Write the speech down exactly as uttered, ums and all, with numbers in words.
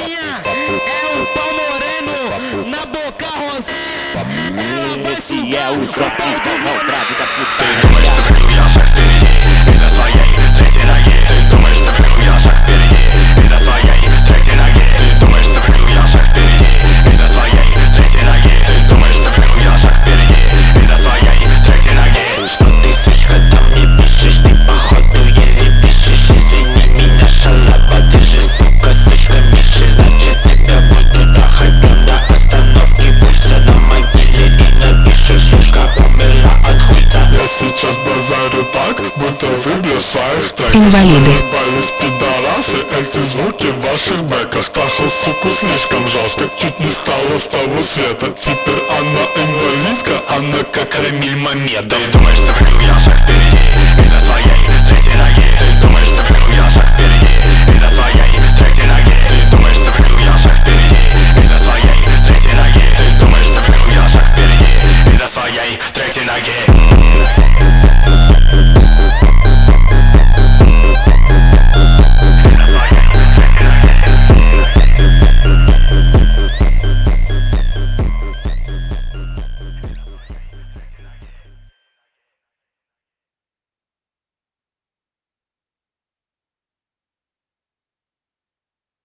novinha é um pau moreno na boca rosa. Ela vai Esse é o chupar shot o pau dos mal grave da putaria. Думаешь, что в я шаг впереди из-за своей третьей ноги. Думаешь, что в я шаг впереди из-за своей третьей ноги. Думаешь, что в я шаг впереди из-за своей третьей ноги. Думаешь, что в я шаг впереди из-за своей третьей ноги. Что ты, сучка, там не пишешь? Ты походу еле пишешь. Извини меня, шалава, ты же, сука, сучка, пишешь. Значит, тебя буду трахать на остановке. Пульса на могиле и напишешь: сучка умерла от хуйца. Я сейчас базарю так, будто вы, бля, в своих треках. Инвалиды. Ебались пидорасы, эти звуки в ваших бэках. Трахал суку слишком жестко, чуть не стало с того света. Теперь она инвалидка, она как Рамиль Мамедов. Ты думаешь, что в я